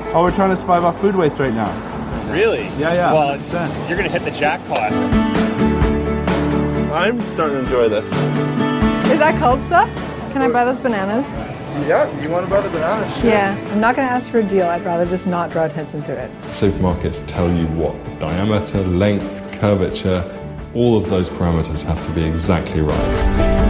Oh, we're trying to survive off food waste right now. Really? Yeah. Well, 100%. you're going to hit the jackpot. I'm starting to enjoy this. Is that cold stuff? Can I buy those bananas? Yeah, you want to buy the bananas? Sure. Yeah, I'm not going to ask for a deal. I'd rather just not draw attention to it. Supermarkets tell you what diameter, length, curvature, all of those parameters have to be exactly right.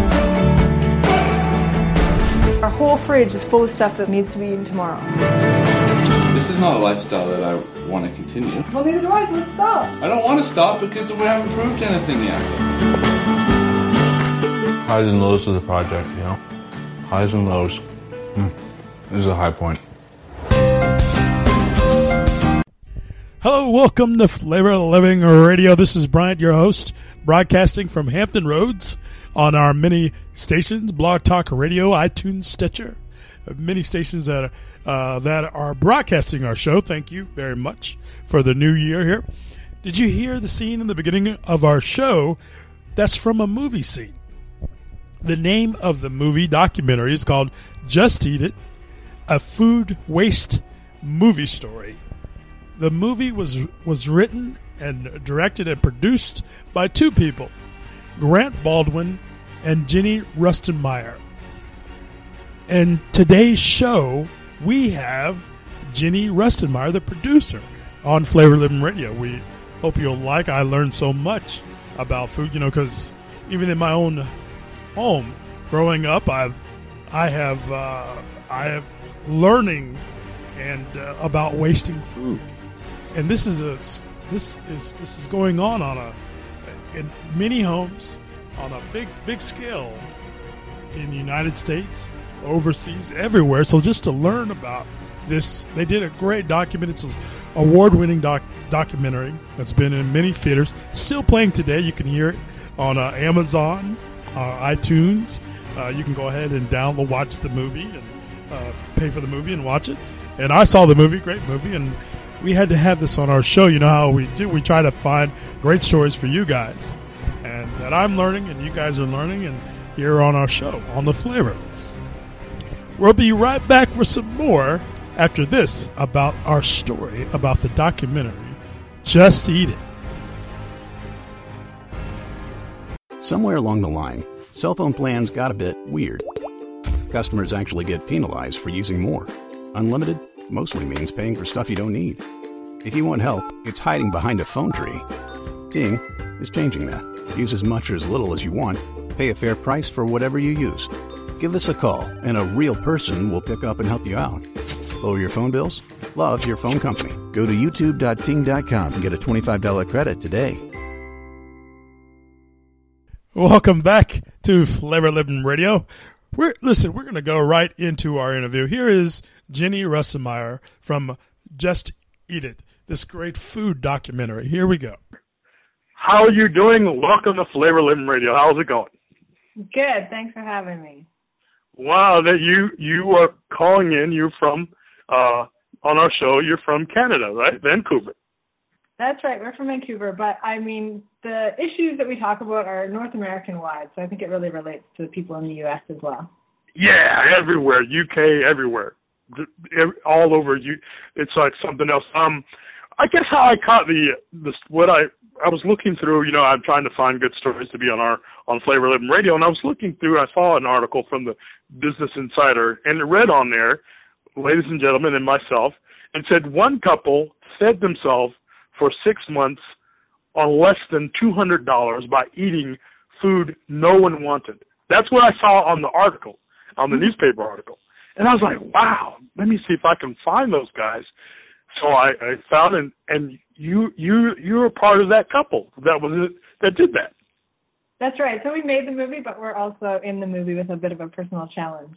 Our whole fridge is full of stuff that needs to be eaten tomorrow. This is not a lifestyle that I want to continue. Well, neither do I, so let's stop. I don't want to stop because we haven't proved anything yet. Highs and lows of the project, you know? Highs and lows. This is a high point. Hello, welcome to Flavor of the Living Radio. This is Bryant, your host, broadcasting from Hampton Roads on our many stations, Blog Talk Radio, iTunes, Stitcher, many stations that are broadcasting our show. Thank you very much for the new year here. Did you hear the scene in the beginning of our show? That's from a movie scene. The name of the movie documentary is called Just Eat It, a food waste movie story. The movie was written and directed and produced by two people, Grant Baldwin and Jenny Rustenmeyer. In today's show, we have Jenny Rustenmeyer, the producer, on Flavor Living Radio. We hope you'll like. I learned so much about food, you know, because even in my own home, growing up, I have learning and about wasting food, and this is going on in many homes on a big scale in the United States, overseas, everywhere. So just to learn about this, they did a great document. It's an award-winning documentary that's been in many theaters, still playing today. You can hear it on Amazon, iTunes. You can go ahead and watch the movie and pay for the movie and watch it. And I saw the movie, great movie, and we had to have this on our show. You know how we do. We try to find great stories for you guys, and that I'm learning and you guys are learning, and here on our show, on The Flavor. We'll be right back for some more after this about our story about the documentary, Just Eat It. Somewhere along the line, cell phone plans got a bit weird. Customers actually get penalized for using more. Unlimited mostly means paying for stuff you don't need. If you want help, it's hiding behind a phone tree. Ting is changing that. Use as much or as little as you want. Pay a fair price for whatever you use. Give us a call, and a real person will pick up and help you out. Lower your phone bills? Love your phone company. Go to youtube.ting.com and get a $25 credit today. Welcome back to Flavor Living Radio. We're going to go right into our interview. Here is Jenny Rustenmeyer from Just Eat It, this great food documentary. Here we go. How are you doing? Welcome to Flavor Living Radio. How's it going? Good. Thanks for having me. Wow, that you are calling in. You're from on our show. You're from Canada, right? Vancouver. That's right. We're from Vancouver, but I mean, the issues that we talk about are North American wide, so I think it really relates to the people in the U.S. as well. Yeah, everywhere, UK, everywhere, all over. It's like something else. I guess how I caught what I was looking through. You know, I'm trying to find good stories to be on Flavor Living Radio, and I was looking through. I saw an article from the Business Insider, and it read on there, ladies and gentlemen, and myself, and said one couple fed themselves for 6 months on less than $200 by eating food no one wanted. That's what I saw on the article, on the newspaper article. And I was like, wow, let me see if I can find those guys. So I found, and you're a part of that couple that did that. That's right. So we made the movie, but we're also in the movie with a bit of a personal challenge.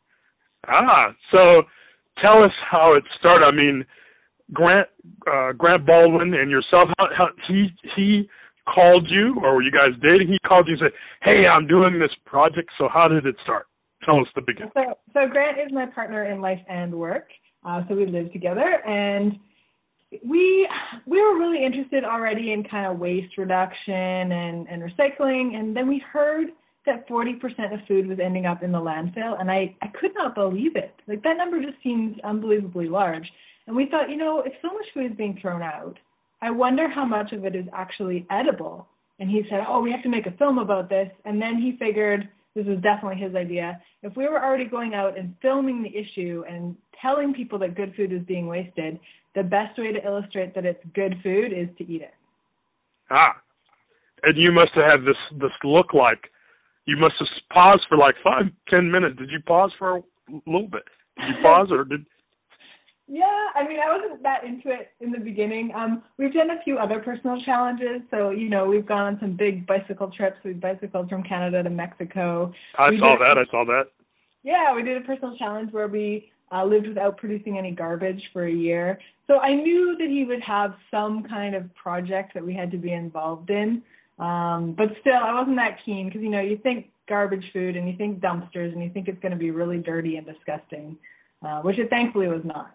So tell us how it started. I mean, Grant Baldwin and yourself, how he called you, or were you guys dating? He called you and said, hey, I'm doing this project. So how did it start? Tell us the beginning. So Grant is my partner in life and work. So we live together, and we were really interested already in kind of waste reduction and recycling, and then we heard that 40% of food was ending up in the landfill, and I could not believe it. Like, that number just seems unbelievably large. And we thought, if so much food is being thrown out, I wonder how much of it is actually edible. And he said, we have to make a film about this. And then he figured, this was definitely his idea, if we were already going out and filming the issue and telling people that good food is being wasted, the best way to illustrate that it's good food is to eat it. And you must have had this look like, you must have paused for like 5-10 minutes. Did you pause for a little bit? Did you pause or did... Yeah, I wasn't that into it in the beginning. We've done a few other personal challenges. So, we've gone on some big bicycle trips. We've bicycled from Canada to Mexico. I saw that. Yeah, we did a personal challenge where we lived without producing any garbage for a year. So I knew that he would have some kind of project that we had to be involved in. But still, I wasn't that keen because, you think garbage food and you think dumpsters and you think it's going to be really dirty and disgusting, which it thankfully was not.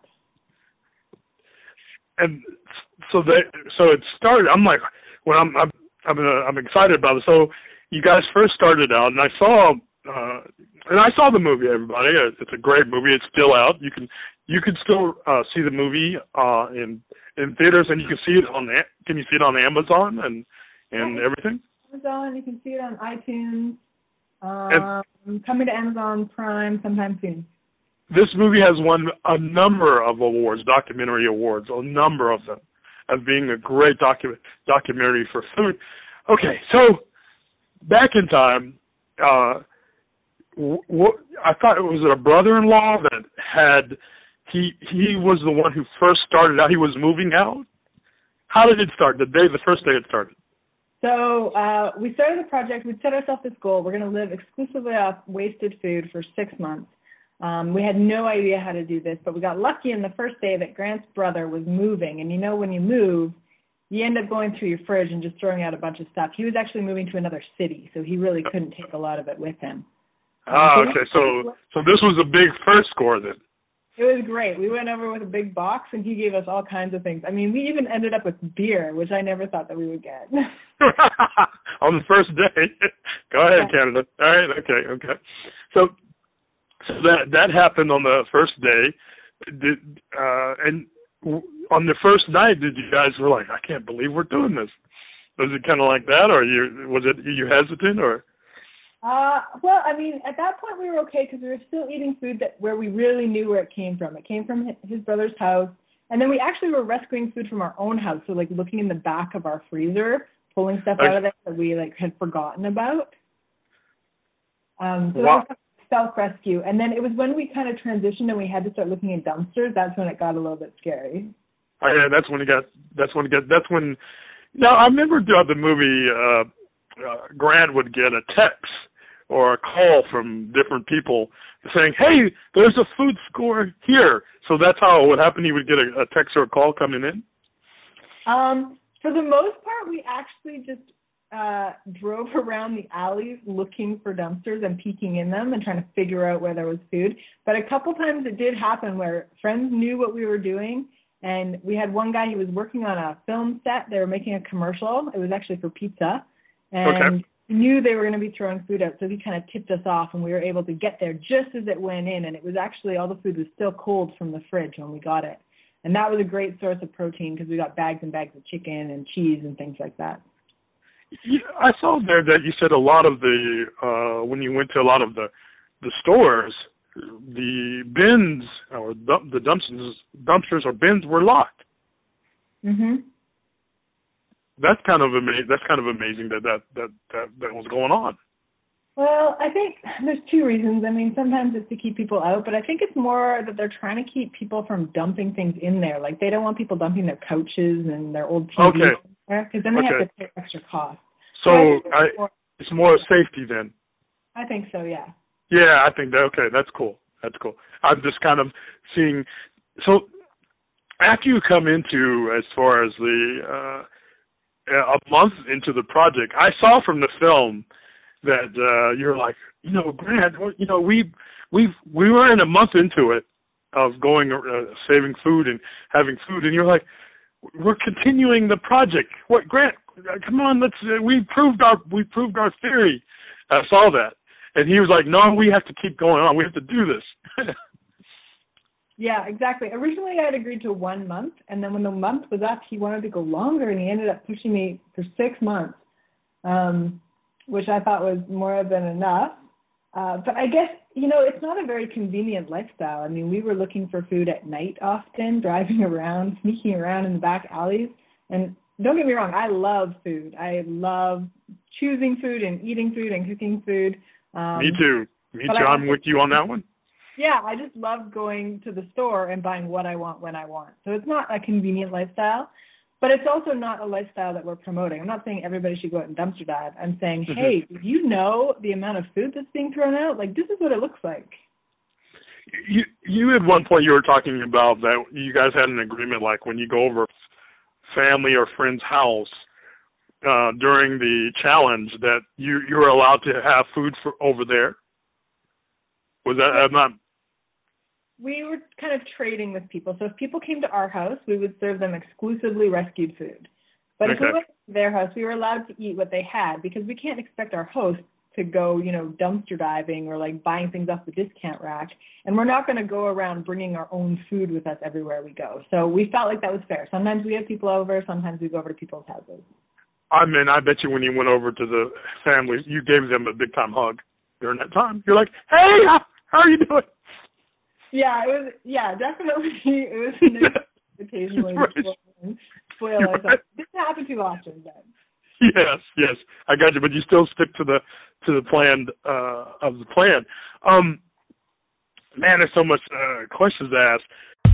And so it started. I'm like, when I'm excited about it. So you guys first started out, and I saw the movie. Everybody, it's a great movie. It's still out. You can still see the movie in theaters, and you can see it on. Can you see it on Amazon and everything? Amazon. You can see it on iTunes. Coming to Amazon Prime sometime soon. This movie has won a number of awards, documentary awards, a number of them, as being a great documentary for food. Okay, so back in time, I thought it was a brother-in-law that had, he was the one who first started out. He was moving out. How did it start? The first day it started? So we started the project. We set ourselves this goal. We're going to live exclusively off wasted food for 6 months. We had no idea how to do this, but we got lucky in the first day that Grant's brother was moving. And when you move, you end up going through your fridge and just throwing out a bunch of stuff. He was actually moving to another city, so he really couldn't take a lot of it with him. Okay. So this was a big first score then. It was great. We went over with a big box, and he gave us all kinds of things. We even ended up with beer, which I never thought that we would get. On the first day. Go ahead, yeah. Canada. All right, okay. So that happened on the first day. And on the first night, did you guys were like, I can't believe we're doing this? Was it kind of like that, or was you hesitant, or? Well, at that point we were okay because we were still eating food where we really knew where it came from. It came from his brother's house, and then we actually were rescuing food from our own house. So looking in the back of our freezer, pulling stuff out of it that we had forgotten about. So wow. That was self-rescue. And then it was when we kind of transitioned and we had to start looking at dumpsters. That's when it got a little bit scary. Oh, yeah, that's when. Now I remember throughout the movie, Grant would get a text or a call from different people saying, "Hey, there's a food score here." So that's how it would happen. He would get a text or a call coming in. For the most part, we actually just drove around the alleys looking for dumpsters and peeking in them and trying to figure out where there was food. But a couple times it did happen where friends knew what we were doing. And we had one guy, he was working on a film set. They were making a commercial. It was actually for pizza. And he knew they were going to be throwing food out, so he kind of tipped us off, and we were able to get there just as it went in. And it was actually, all the food was still cold from the fridge when we got it. And that was a great source of protein because we got bags and bags of chicken and cheese and things like that. I saw there that you said a lot of the, when you went to a lot of the stores, the bins or the dumpsters or bins were locked. Mhm. That's kind of amazing. That's kind of amazing that was going on. Well, I think there's two reasons. Sometimes it's to keep people out, but I think it's more that they're trying to keep people from dumping things in there. Like they don't want people dumping their couches and their old TVs in there, because then they have to pay extra cost. So it's more safety then. I think so, yeah. Yeah, I think that. Okay, that's cool. That's cool. I'm just kind of seeing. So after you come into, as far as the a month into the project, I saw from the film that you're like, Grant, we were in a month into it of going saving food and having food, and you're like, we're continuing the project. What, Grant? Come on, we proved our theory. I saw that, and he was like, no, we have to keep going on. We have to do this. Yeah, exactly. Originally, I had agreed to 1 month, and then when the month was up, he wanted to go longer, and he ended up pushing me for 6 months, which I thought was more than enough. But I guess, it's not a very convenient lifestyle. I mean, we were looking for food at night often, driving around, sneaking around in the back alleys. And don't get me wrong, I love food. I love choosing food and eating food and cooking food. Me too. I'm with you on that one. Yeah, I just love going to the store and buying what I want when I want. So it's not a convenient lifestyle, but it's also not a lifestyle that we're promoting. I'm not saying everybody should go out and dumpster dive. I'm saying, hey, do you know the amount of food that's being thrown out? Like, this is what it looks like. You at one point you were talking about that you guys had an agreement, like when you go over family or friend's house during the challenge, that you're allowed to have food over there. Was that I'm not? We were kind of trading with people. So if people came to our house, we would serve them exclusively rescued food. But if we went to their house, we were allowed to eat what they had, because we can't expect our host to go, dumpster diving or like buying things off the discount rack. And we're not going to go around bringing our own food with us everywhere we go. So we felt like that was fair. Sometimes we have people over, sometimes we go over to people's houses. I bet you when you went over to the family, you gave them a big time hug during that time. You're like, hey, how are you doing? Yeah, definitely. It was nice occasionally spoil ourselves. It didn't happen too often, then. Yes, I got you. But you still stick to the plan of the plan. Man, there's so much questions to ask.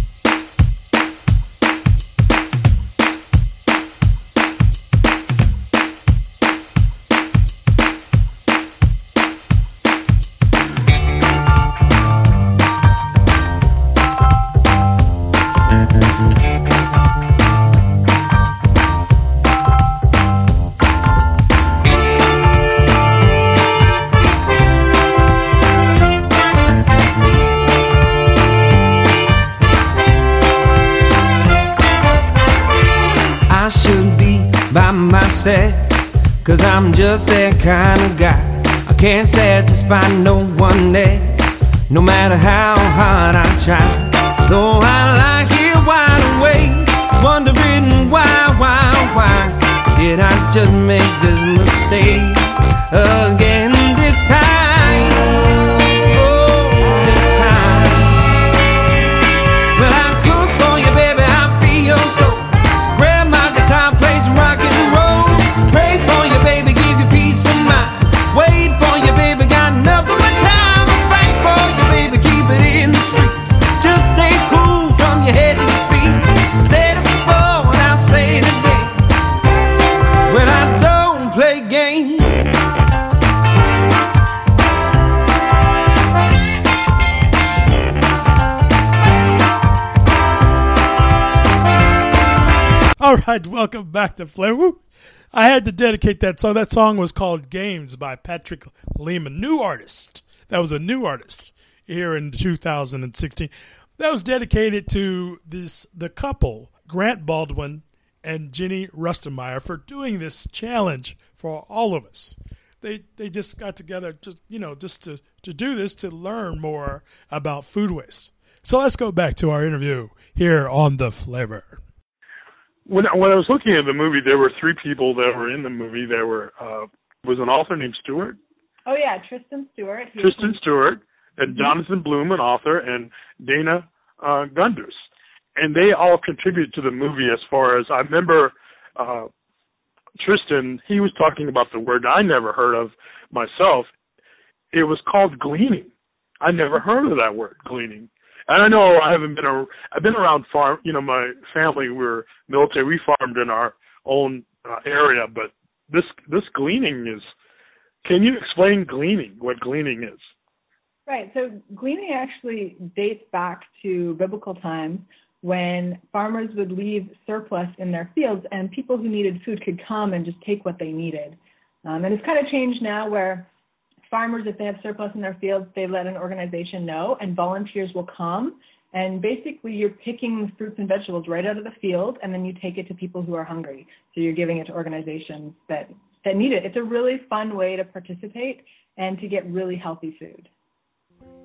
By myself, 'cause I'm just that kind of guy. I can't satisfy no one else, no matter how hard I try. Though I lie here wide awake, wondering why did I just make this mistake again this time? Oh, this time. Well, I cook for you, baby, I feel your soul. Grab my guitar, play some rock and roll. Pray for you, baby, give you peace of mind. Wait for you, baby, got nothing but time. Fight for you, baby, keep it in the streets. Just stay cool from your head to your feet. Said it before and I'll say it again. Well, I don't play games. All right, welcome back to Flavor. Woo. I had to dedicate that song. That song was called Games by Patrick Lehman. New artist. That was a new artist here in 2016. That was dedicated to the couple, Grant Baldwin and Jenny Rustenmeyer, for doing this challenge for all of us. They just got together just to do this, to learn more about food waste. So let's go back to our interview here on The Flavor. When I was looking at the movie, there were 3 people that were in the movie. There was an author named Stewart. Oh yeah, Tristan Stewart. Tristan Stewart and Jonathan Bloom, an author, and Dana Gunders, and they all contribute to the movie. As far as I remember, Tristan, he was talking about the word I never heard of myself. It was called gleaning. I never heard of that word, gleaning. And I know I've been around farm. My family, we're military. We farmed in our own area, but this gleaning is. Can you explain gleaning? What gleaning is? Right. So gleaning actually dates back to biblical times, when farmers would leave surplus in their fields, and people who needed food could come and just take what they needed. And it's kind of changed now, where farmers, if they have surplus in their fields, they let an organization know, and volunteers will come. And basically, you're picking fruits and vegetables right out of the field, and then you take it to people who are hungry. So you're giving it to organizations that need it. It's a really fun way to participate and to get really healthy food.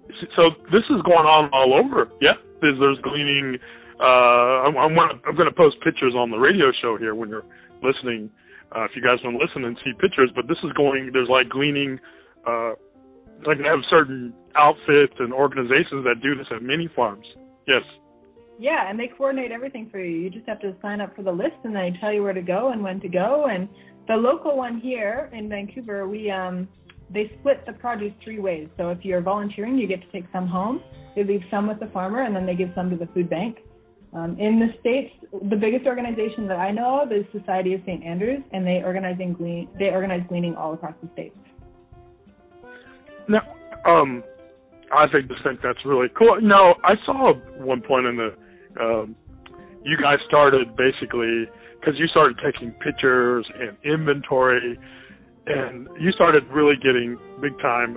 So this is going on all over. Yeah, there's gleaning. I'm going to post pictures on the radio show here when you're listening. If you guys want to listen and see pictures, but this is going. There's like gleaning. Like they have certain outfits and organizations that do this at mini farms. Yes. Yeah, and they coordinate everything for you. You just have to sign up for the list, and they tell you where to go and when to go. And the local one here in Vancouver, they split the produce 3 ways. So if you're volunteering, you get to take some home. They leave some with the farmer, and then they give some to the food bank. In the States, the biggest organization that I know of is Society of St. Andrews, and they organize gleaning all across the States. Now, I think that's really cool. No, I saw one point in the, you guys started basically, because you started taking pictures and inventory, and you started really getting big time,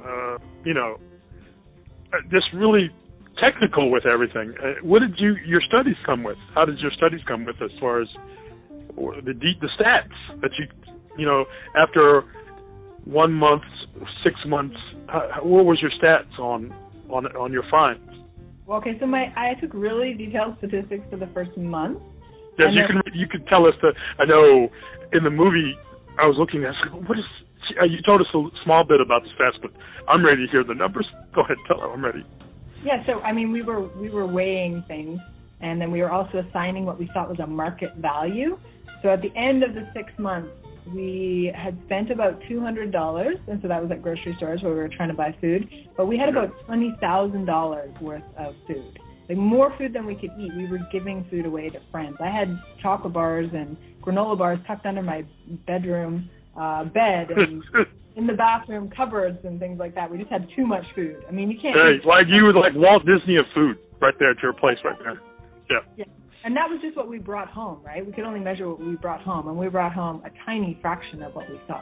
just really technical with everything. What did your studies come with? How did your studies come with as far as the stats that you after 1 month, 6 months, what was your stats on your finds? Well, okay, so I took really detailed statistics for the first month. Yes, you could tell us that. I know in the movie I was looking at. What is? You told us a small bit about the stats, but I'm ready to hear the numbers. Go ahead, tell her. I'm ready. Yeah, so I mean, we were weighing things, and then we were also assigning what we thought was a market value. So at the end of the 6 months, we had spent about $200, and so that was at grocery stores where we were trying to buy food. But we had about $20,000 worth of food, like more food than we could eat. We were giving food away to friends. I had chocolate bars and granola bars tucked under my bedroom bed and in the bathroom cupboards and things like that. We just had too much food. I mean, you can't. Hey, like you were like Walt Disney of food right there at your place right there. Yeah. And that was just what we brought home, right? We could only measure what we brought home, and we brought home a tiny fraction of what we saw.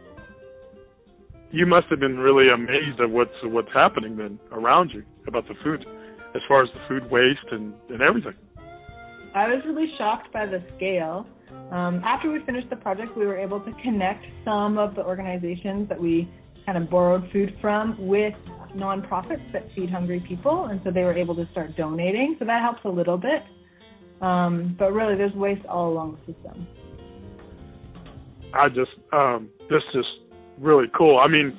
You must have been really amazed at what's happening then around you about the food, as far as the food waste and everything. I was really shocked by the scale. After we finished the project, we were able to connect some of the organizations that we kind of borrowed food from with nonprofits that feed hungry people, and so they were able to start donating. So that helps a little bit. But really, there's waste all along the system. This is really cool. I mean,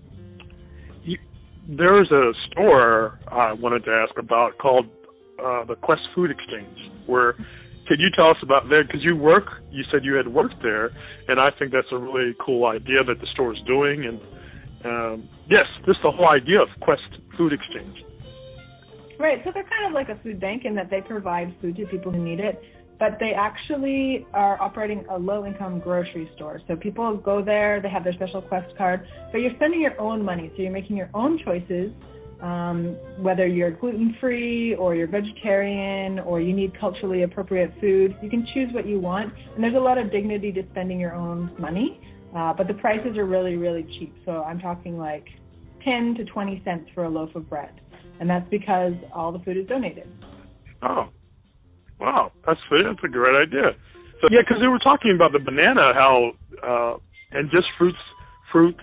there's a store I wanted to ask about called the Quest Food Exchange. Could you tell us about that? Because you said you had worked there, and I think that's a really cool idea that the store is doing. And yes, just the whole idea of Quest Food Exchange. Right, so they're kind of like a food bank in that they provide food to people who need it, but they actually are operating a low-income grocery store. So people go there, they have their special Quest card, but you're spending your own money, so you're making your own choices, whether you're gluten-free or you're vegetarian or you need culturally appropriate food. You can choose what you want, and there's a lot of dignity to spending your own money, but the prices are really, really cheap. So I'm talking like 10 to 20 cents for a loaf of bread. And that's because all the food is donated. Oh, wow, that's a great idea. So yeah, because they were talking about the banana, how and just fruits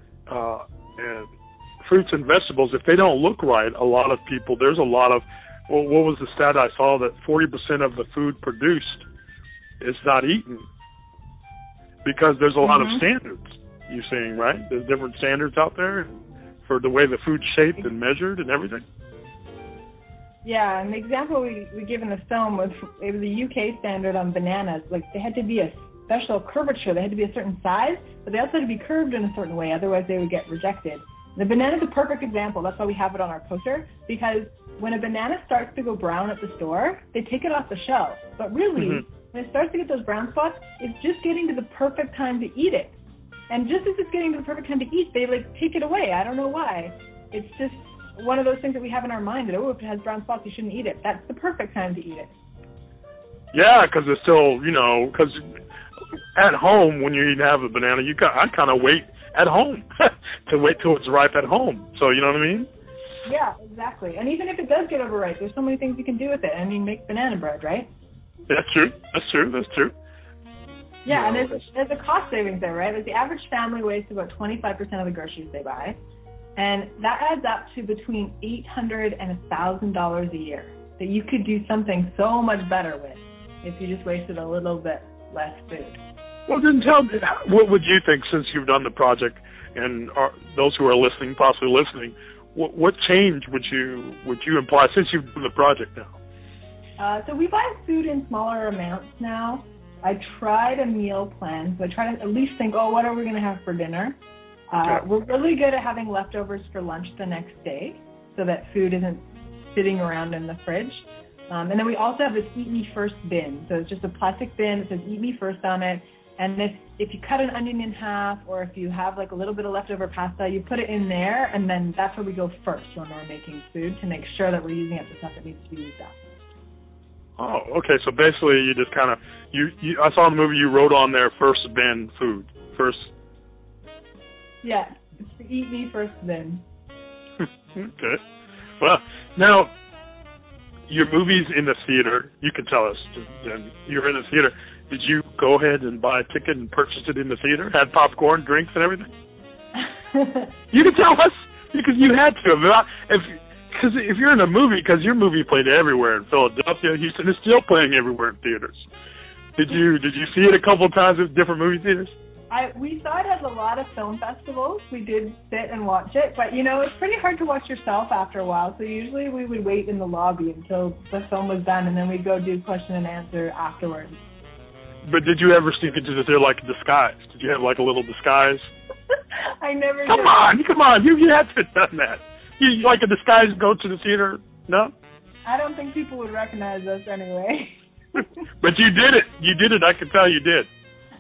and vegetables. If they don't look right, a lot of people. There's a lot of. Well, what was the stat I saw that 40% of the food produced is not eaten because there's a lot of standards. You're saying, right? There's different standards out there for the way the food's shaped and measured and everything? Yeah, and the example we give in the film was it was a UK standard on bananas. Like, they had to be a special curvature. They had to be a certain size, but they also had to be curved in a certain way. Otherwise, they would get rejected. The banana is a perfect example. That's why we have it on our poster, because when a banana starts to go brown at the store, they take it off the shelf. But really, when it starts to get those brown spots, it's just getting to the perfect time to eat it. And just as it's getting to the perfect time to eat, they take it away. I don't know why. It's just one of those things that we have in our mind that, if it has brown spots, you shouldn't eat it. That's the perfect time to eat it. Yeah, because it's still, because at home when you have a banana, I kind of wait at home to wait till it's ripe at home. So you know what I mean? Yeah, exactly. And even if it does get overripe, there's so many things you can do with it. I mean, make banana bread, right? That's true. Yeah, and there's a cost savings there, right? Like, the average family wastes about 25% of the groceries they buy. And that adds up to between $800 and $1,000 a year that you could do something so much better with if you just wasted a little bit less food. Well, then tell me, what would you think, since you've done the project, and those who are listening, possibly listening, what change would you imply since you've done the project now? So we buy food in smaller amounts now. I tried a meal plan, so I try to at least think, what are we going to have for dinner? We're really good at having leftovers for lunch the next day so that food isn't sitting around in the fridge. And then we also have this Eat Me First bin. So it's just a plastic bin that says Eat Me First on it. And if you cut an onion in half, or if you have like a little bit of leftover pasta, you put it in there, and then that's where we go first when we're making food to make sure that we're using up the stuff that needs to be used up. Oh, okay. So basically, you just kind of I saw in the movie you wrote on there first bin food first. Yeah, it's the Eat Me First bin. Okay. Well, now your movie's in the theater. You can tell us. You're in the theater. Did you go ahead and buy a ticket and purchase it in the theater? Had popcorn, drinks, and everything? You can tell us because you had to. Because if you're in a movie, because your movie played everywhere in Philadelphia, Houston, it's still playing everywhere in theaters. Did you see it a couple of times at different movie theaters? We saw it at a lot of film festivals. We did sit and watch it, but it's pretty hard to watch yourself after a while. So usually we would wait in the lobby until the film was done, and then we'd go do question and answer afterwards. But did you ever sneak into the theater like a disguise? Did you have like a little disguise? I never did. Come on, you had to have done that. You like a disguise go to the theater? No? I don't think people would recognize us anyway. But you did it. You did it. I can tell you did.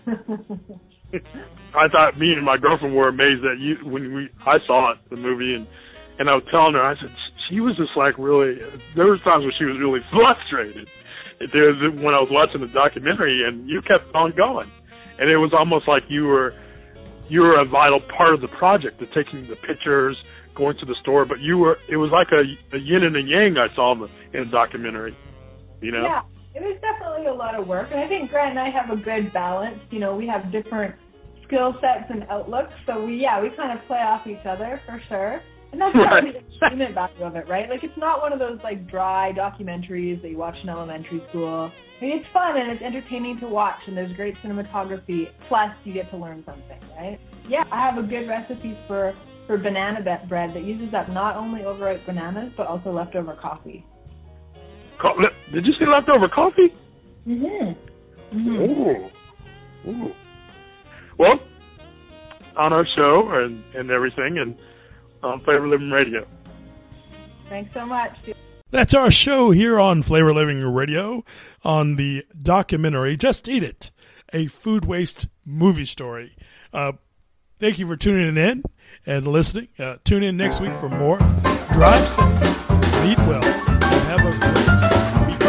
I thought me and my girlfriend were amazed that I saw it, the movie, and I was telling her, I said, she was just like really, there was times when she was really frustrated. When I was watching the documentary, and you kept on going, and it was almost like you were a vital part of the project, of taking the pictures, going to the store. But it was like a yin and a yang I saw in the documentary. Yeah, it was definitely a lot of work, and I think Grant and I have a good balance. We have different skill sets and outlooks, so we kind of play off each other for sure. And that's part of the entertainment value of it, right? Like, it's not one of those, like, dry documentaries that you watch in elementary school. I mean, it's fun and it's entertaining to watch, and there's great cinematography, plus you get to learn something, right? Yeah, I have a good recipe for banana bread that uses up not only overripe bananas, but also leftover coffee. Did you say leftover coffee? Mm-hmm. Mm-hmm. Ooh. Well, on our show and everything, and on Flavor Living Radio. Thanks so much. That's our show here on Flavor Living Radio on the documentary Just Eat It, a food waste movie story. Thank you for tuning in and listening. Tune in next week for more. Drive safe, eat well, and have a great week.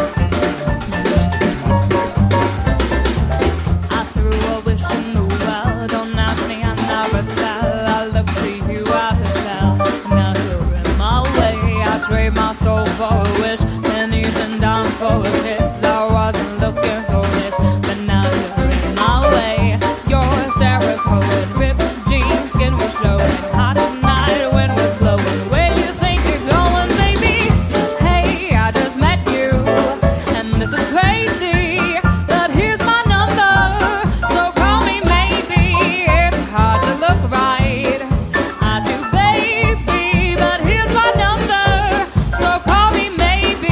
I threw a wish in the well. Don't ask me, I never tell. I look to you as a tell. Now you're in my way. I trade my soul for a wish. Pennies and dimes for a kiss. I wasn't looking for this, but now you're in my way. Your Sarah's holding ripped jeans, skin was showing. Hot at night, wind was blowing. Where you think you're going, baby? Hey, I just met you, and this is crazy. But here's my number, so call me maybe. It's hard to look right at you, baby. But here's my number, so call me maybe.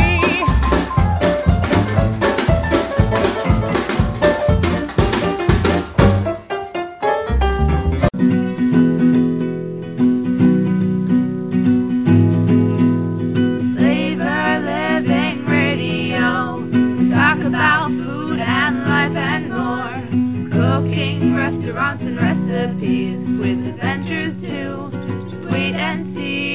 Flavor Living Radio. We talk about food and life and more. Cooking, restaurants, and recipes with adventures too. Just wait and see.